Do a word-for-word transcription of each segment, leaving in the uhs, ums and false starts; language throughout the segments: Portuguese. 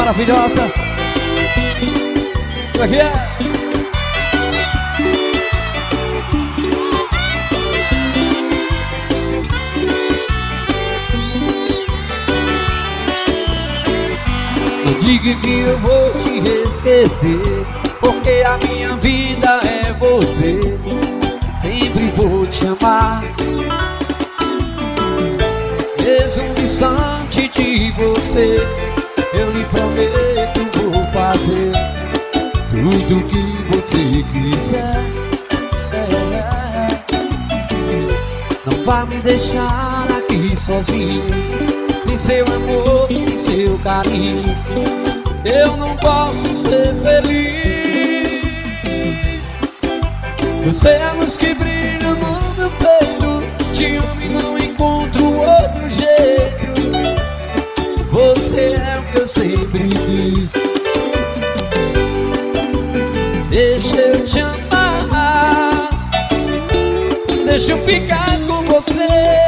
maravilhosa. Isso aqui é... Não diga que eu vou te esquecer, porque a minha vida é você. Sempre vou te amar, mesmo distante de você. Eu lhe prometo, vou fazer tudo que você quiser. Não vai me deixar aqui sozinho, sem seu amor, sem seu carinho. Eu não posso ser feliz. Você é a luz que brilha no meu peito. Te amo e não encontro outro jeito. Você é o que eu sempre quis. Deixa eu te amar, deixa eu ficar com você.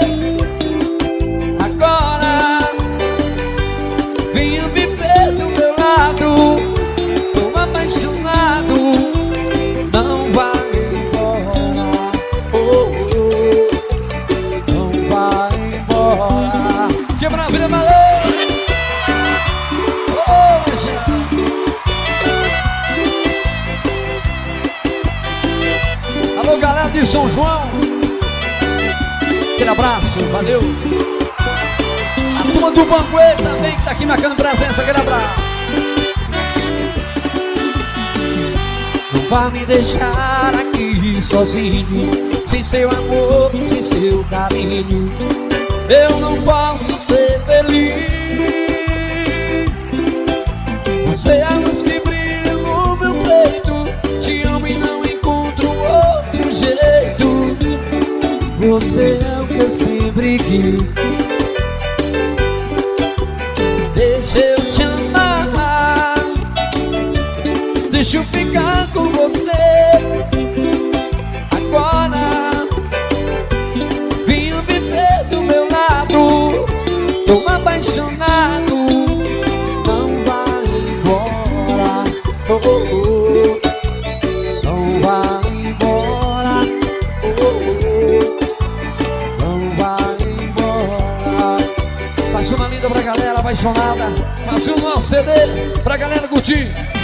Agora venha viver do meu lado. Tô apaixonado, não vai embora. Oh, oh, não vai embora. Que maravilha, valeu! Alô, galera de São João, aquele abraço, valeu. A turma do Banguê também que tá aqui marcando presença, aquele abraço. Não vai me deixar aqui sozinho, sem seu amor, sem seu carinho. Eu não posso ser feliz. Você é a luz que brilha no meu peito. Te amo e não encontro outro jeito. Você é o que eu sempre quis. Deixa eu te amar, deixa eu ficar com você. Agora venha viver do meu lado. Tô apaixonado, não vai embora. Oh, oh, oh. Não vai embora. Oh, oh, oh. Não vai embora. Faz uma linda pra galera apaixonada. Faz o nosso C D pra galera curtir.